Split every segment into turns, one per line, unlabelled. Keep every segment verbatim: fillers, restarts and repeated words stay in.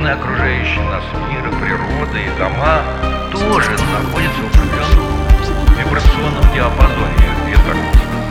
стены, окружающие нас мира, природы и дома, тоже находятся в определенном вибрационном диапазоне, я так могу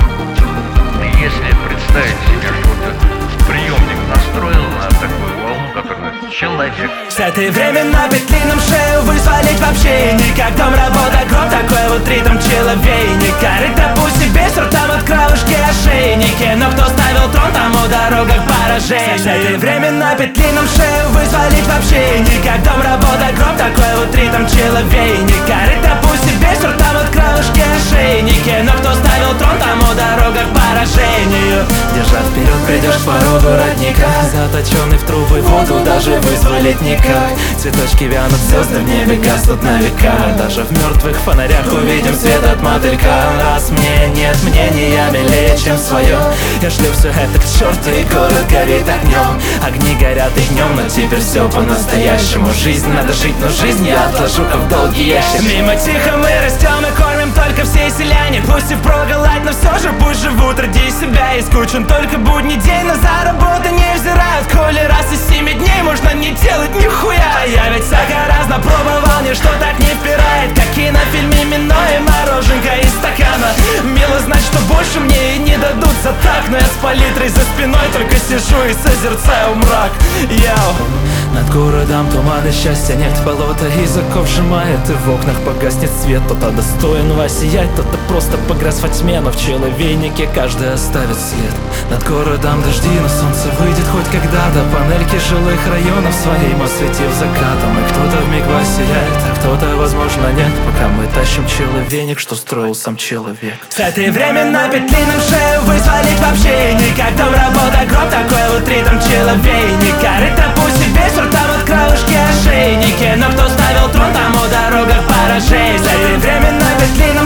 сказать. И если представить себе, что вот приемник настроил на такую волну, которая человек.
С этой временной петли нам шею вызволить вообще никак. Дом, работа, гроб, такой вот ритм человейника. Рыта пусть себе там от крылышки ошейники, но кто ставил трон, тому дорога к поражению. С этой временной петли нам шею вызволить вообще никак. Дом, работа, гроб, такой вот ритм человейника. Рыта пусть себе там от крылышки ошейники, но кто ставил трон, тому дорога к поражению. Держа вперед, придешь к порогу родника, заточенный в трубы воду даже вызволить никак. Цветочки вянут, звезды в небе гаснут на века. Даже в мертвых фонарях увидим свет от мотылька. Раз мне нет мнения милее, чем свое, я шлю все это к черту, и город горит огнем. Огни горят и днем, но теперь все по-настоящему. Жизнь надо жить, но жизнь я отложу-ка в долгий ящик. Мимо тихо мы растем и кормим только все селяне. Пусть и впроголодь, но все же пусть живут ради себя. И скучен только будний день, но за работу не взирают. Коли раз из семи дней можно не делать нихуя. Я ведь всяко разно пробовал, ничто так не впирает, как и на фильме «Мино» и мороженка из стакана. Мило знать, что больше мне и не дадут за так, но я с палитрой за спиной только сижу и созерцаю мрак. Яу. Над городом туман и счастья нет, болото языков сжимает, и в окнах погаснет свет. Кто-то достоин воссиять, кто-то просто погряз во тьме, но в человейнике каждый оставит след. Над городом дожди, но солнце выйдет хоть когда-то. Панельки жилых районов своим осветив закатом. И кто-то вмиг воссияет, а кто-то, возможно, нет, пока мы тащим человейник, что строил сам человек. С этой временной петли нам шею вызволить вообще никак. Дом, работа, гроб, такой вот ритм человейника. Рыта пусть себе там от крылышки ошейники, но кто ставил трон, тому дорога к поражению. С этой временной петли нам